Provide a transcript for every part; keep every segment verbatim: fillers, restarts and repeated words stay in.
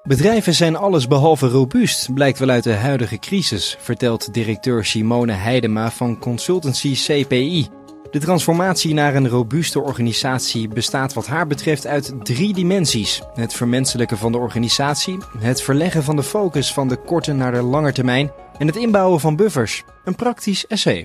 Bedrijven zijn allesbehalve robuust, blijkt wel uit de huidige crisis, vertelt directeur Simone Heidema van consultancy C P I. De transformatie naar een robuuste organisatie bestaat wat haar betreft uit drie dimensies. Het vermenselijken van de organisatie, het verleggen van de focus van de korte naar de lange termijn en het inbouwen van buffers. Een praktisch essay.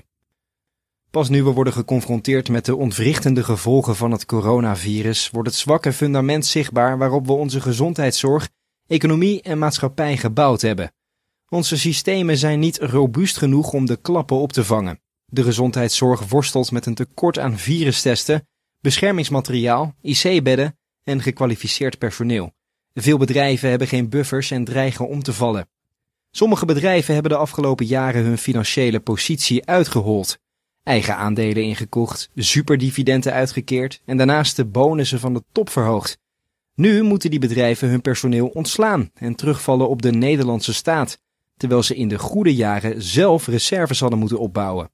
Pas nu we worden geconfronteerd met de ontwrichtende gevolgen van het coronavirus, wordt het zwakke fundament zichtbaar waarop we onze gezondheidszorg, economie en maatschappij gebouwd hebben. Onze systemen zijn niet robuust genoeg om de klappen op te vangen. De gezondheidszorg worstelt met een tekort aan virustesten, beschermingsmateriaal, I C-bedden en gekwalificeerd personeel. Veel bedrijven hebben geen buffers en dreigen om te vallen. Sommige bedrijven hebben de afgelopen jaren hun financiële positie uitgehold. Eigen aandelen ingekocht, superdividenden uitgekeerd en daarnaast de bonussen van de top verhoogd. Nu moeten die bedrijven hun personeel ontslaan en terugvallen op de Nederlandse staat, terwijl ze in de goede jaren zelf reserves hadden moeten opbouwen.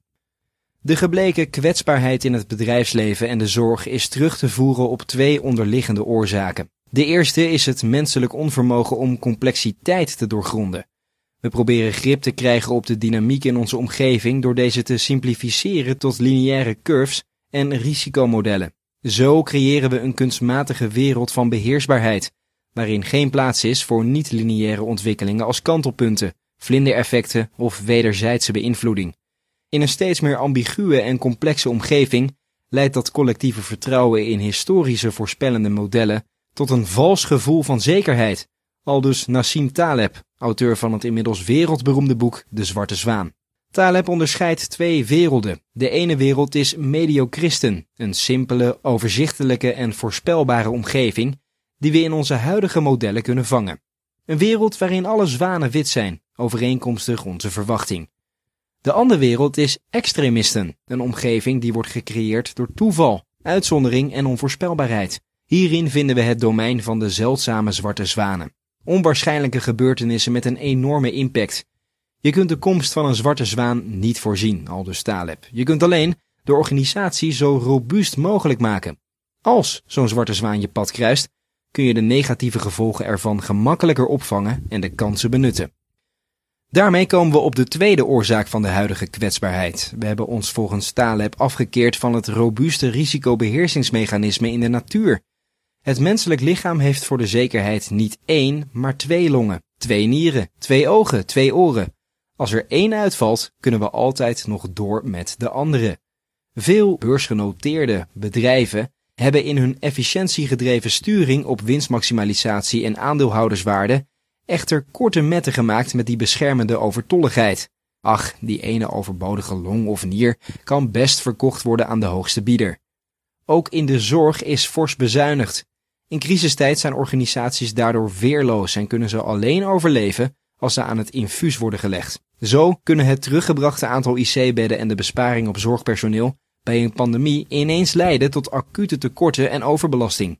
De gebleken kwetsbaarheid in het bedrijfsleven en de zorg is terug te voeren op twee onderliggende oorzaken. De eerste is het menselijk onvermogen om complexiteit te doorgronden. We proberen grip te krijgen op de dynamiek in onze omgeving door deze te simplificeren tot lineaire curves en risicomodellen. Zo creëren we een kunstmatige wereld van beheersbaarheid, waarin geen plaats is voor niet-lineaire ontwikkelingen als kantelpunten, vlindereffecten of wederzijdse beïnvloeding. In een steeds meer ambiguë en complexe omgeving leidt dat collectieve vertrouwen in historische voorspellende modellen tot een vals gevoel van zekerheid, aldus Nassim Taleb, auteur van het inmiddels wereldberoemde boek De Zwarte Zwaan. Taleb onderscheidt twee werelden. De ene wereld is mediochristen, een simpele, overzichtelijke en voorspelbare omgeving die we in onze huidige modellen kunnen vangen. Een wereld waarin alle zwanen wit zijn, overeenkomstig onze verwachting. De andere wereld is extremisten, een omgeving die wordt gecreëerd door toeval, uitzondering en onvoorspelbaarheid. Hierin vinden we het domein van de zeldzame zwarte zwanen. Onwaarschijnlijke gebeurtenissen met een enorme impact. Je kunt de komst van een zwarte zwaan niet voorzien, aldus Taleb. Je kunt alleen de organisatie zo robuust mogelijk maken. Als zo'n zwarte zwaan je pad kruist, kun je de negatieve gevolgen ervan gemakkelijker opvangen en de kansen benutten. Daarmee komen we op de tweede oorzaak van de huidige kwetsbaarheid. We hebben ons volgens Taleb afgekeerd van het robuuste risicobeheersingsmechanisme in de natuur. Het menselijk lichaam heeft voor de zekerheid niet één, maar twee longen, twee nieren, twee ogen, twee oren. Als er één uitvalt, kunnen we altijd nog door met de andere. Veel beursgenoteerde bedrijven hebben in hun efficiëntiegedreven sturing op winstmaximalisatie en aandeelhouderswaarde echter korte metten gemaakt met die beschermende overtolligheid. Ach, die ene overbodige long of nier kan best verkocht worden aan de hoogste bieder. Ook in de zorg is fors bezuinigd. In crisistijd zijn organisaties daardoor weerloos en kunnen ze alleen overleven als ze aan het infuus worden gelegd. Zo kunnen het teruggebrachte aantal I C-bedden en de besparing op zorgpersoneel bij een pandemie ineens leiden tot acute tekorten en overbelasting.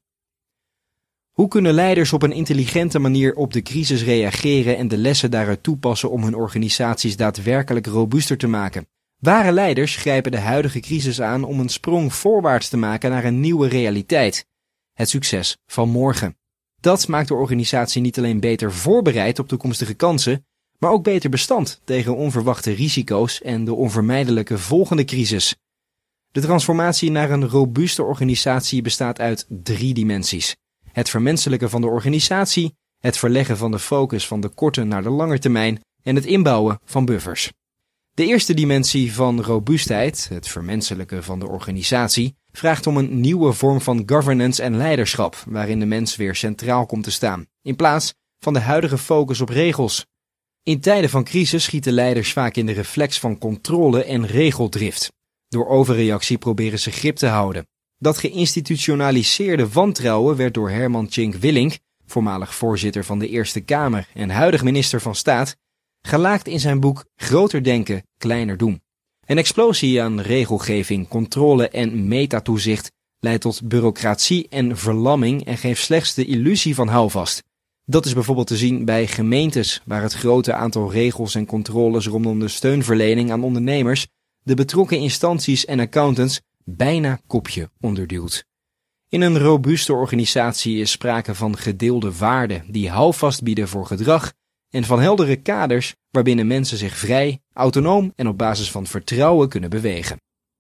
Hoe kunnen leiders op een intelligente manier op de crisis reageren en de lessen daaruit toepassen om hun organisaties daadwerkelijk robuuster te maken? Ware leiders grijpen de huidige crisis aan om een sprong voorwaarts te maken naar een nieuwe realiteit. Het succes van morgen. Dat maakt de organisatie niet alleen beter voorbereid op toekomstige kansen, maar ook beter bestand tegen onverwachte risico's en de onvermijdelijke volgende crisis. De transformatie naar een robuuste organisatie bestaat uit drie dimensies. Het vermenselijken van de organisatie, het verleggen van de focus van de korte naar de lange termijn en het inbouwen van buffers. De eerste dimensie van robuustheid, het vermenselijken van de organisatie, vraagt om een nieuwe vorm van governance en leiderschap, waarin de mens weer centraal komt te staan, in plaats van de huidige focus op regels. In tijden van crisis schieten leiders vaak in de reflex van controle en regeldrift. Door overreactie proberen ze grip te houden. Dat geïnstitutionaliseerde wantrouwen werd door Herman Tjink Willink, voormalig voorzitter van de Eerste Kamer en huidig minister van Staat, gelaakt in zijn boek Groter denken, kleiner doen. Een explosie aan regelgeving, controle en metatoezicht leidt tot bureaucratie en verlamming en geeft slechts de illusie van houvast. Dat is bijvoorbeeld te zien bij gemeentes, waar het grote aantal regels en controles rondom de steunverlening aan ondernemers de betrokken instanties en accountants bijna kopje onderduwt. In een robuuste organisatie is sprake van gedeelde waarden die houvast bieden voor gedrag en van heldere kaders waarbinnen mensen zich vrij, autonoom en op basis van vertrouwen kunnen bewegen.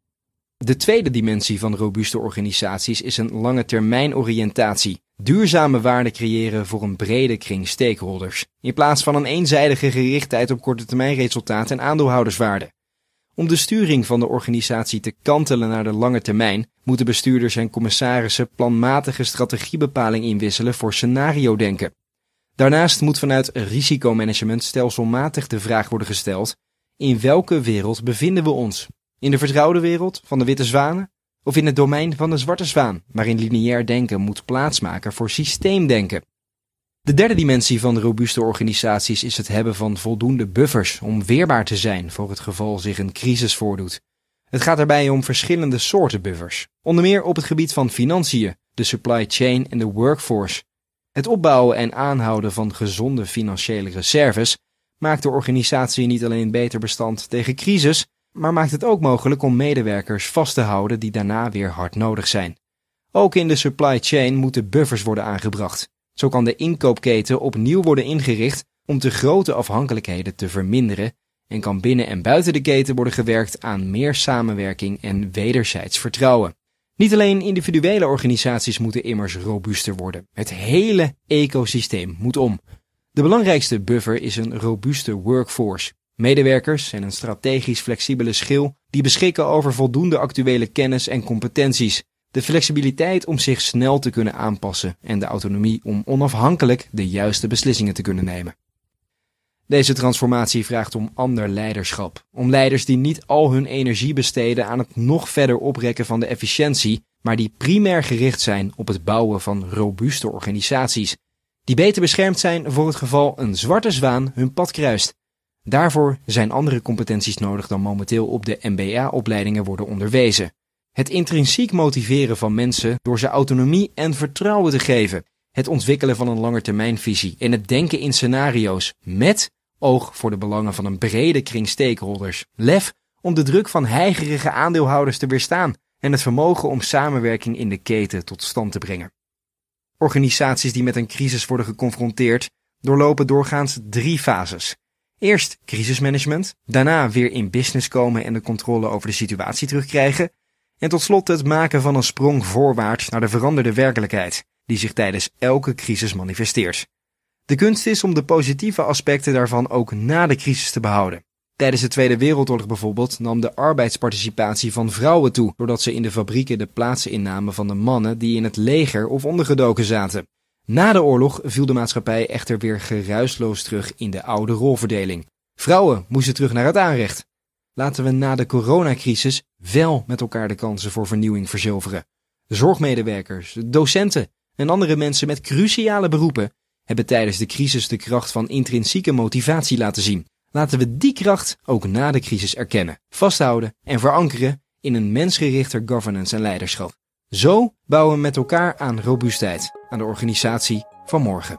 De tweede dimensie van robuuste organisaties is een lange termijn oriëntatie. Duurzame waarde creëren voor een brede kring stakeholders, in plaats van een eenzijdige gerichtheid op korte termijn resultaten en aandeelhouderswaarde. Om de sturing van de organisatie te kantelen naar de lange termijn, moeten bestuurders en commissarissen planmatige strategiebepaling inwisselen voor scenario-denken. Daarnaast moet vanuit risicomanagement stelselmatig de vraag worden gesteld: in welke wereld bevinden we ons? In de vertrouwde wereld van de witte zwanen? Of in het domein van de zwarte zwaan, waarin lineair denken moet plaatsmaken voor systeemdenken? De derde dimensie van de robuuste organisaties is het hebben van voldoende buffers om weerbaar te zijn voor het geval zich een crisis voordoet. Het gaat daarbij om verschillende soorten buffers, onder meer op het gebied van financiën, de supply chain en de workforce. Het opbouwen en aanhouden van gezonde financiële reserves maakt de organisatie niet alleen beter bestand tegen crisis, maar maakt het ook mogelijk om medewerkers vast te houden die daarna weer hard nodig zijn. Ook in de supply chain moeten buffers worden aangebracht. Zo kan de inkoopketen opnieuw worden ingericht om te grote afhankelijkheden te verminderen en kan binnen en buiten de keten worden gewerkt aan meer samenwerking en wederzijds vertrouwen. Niet alleen individuele organisaties moeten immers robuuster worden. Het hele ecosysteem moet om. De belangrijkste buffer is een robuuste workforce. Medewerkers en een strategisch flexibele schil die beschikken over voldoende actuele kennis en competenties. De flexibiliteit om zich snel te kunnen aanpassen en de autonomie om onafhankelijk de juiste beslissingen te kunnen nemen. Deze transformatie vraagt om ander leiderschap. Om leiders die niet al hun energie besteden aan het nog verder oprekken van de efficiëntie, maar die primair gericht zijn op het bouwen van robuuste organisaties. Die beter beschermd zijn voor het geval een zwarte zwaan hun pad kruist. Daarvoor zijn andere competenties nodig dan momenteel op de M B A-opleidingen worden onderwezen. Het intrinsiek motiveren van mensen door ze autonomie en vertrouwen te geven. Het ontwikkelen van een langetermijnvisie en het denken in scenario's met oog voor de belangen van een brede kring stakeholders. Lef om de druk van heigerige aandeelhouders te weerstaan en het vermogen om samenwerking in de keten tot stand te brengen. Organisaties die met een crisis worden geconfronteerd doorlopen doorgaans drie fases. Eerst crisismanagement, daarna weer in business komen en de controle over de situatie terugkrijgen en tot slot het maken van een sprong voorwaarts naar de veranderde werkelijkheid die zich tijdens elke crisis manifesteert. De kunst is om de positieve aspecten daarvan ook na de crisis te behouden. Tijdens de Tweede Wereldoorlog bijvoorbeeld nam de arbeidsparticipatie van vrouwen toe, doordat ze in de fabrieken de plaatsen innamen van de mannen die in het leger of ondergedoken zaten. Na de oorlog viel de maatschappij echter weer geruisloos terug in de oude rolverdeling. Vrouwen moesten terug naar het aanrecht. Laten we na de coronacrisis wel met elkaar de kansen voor vernieuwing verzilveren. Zorgmedewerkers, docenten en andere mensen met cruciale beroepen hebben tijdens de crisis de kracht van intrinsieke motivatie laten zien. Laten we die kracht ook na de crisis erkennen, vasthouden en verankeren in een mensgerichter governance en leiderschap. Zo bouwen we met elkaar aan robuustheid, aan de organisatie van morgen.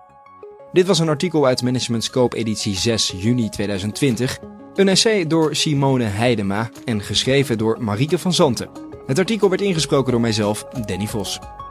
Dit was een artikel uit Management Scope editie zes juni tweeduizend twintig. Een essay door Simone Heidema en geschreven door Marieke van Zanten. Het artikel werd ingesproken door mijzelf, Danny Vos.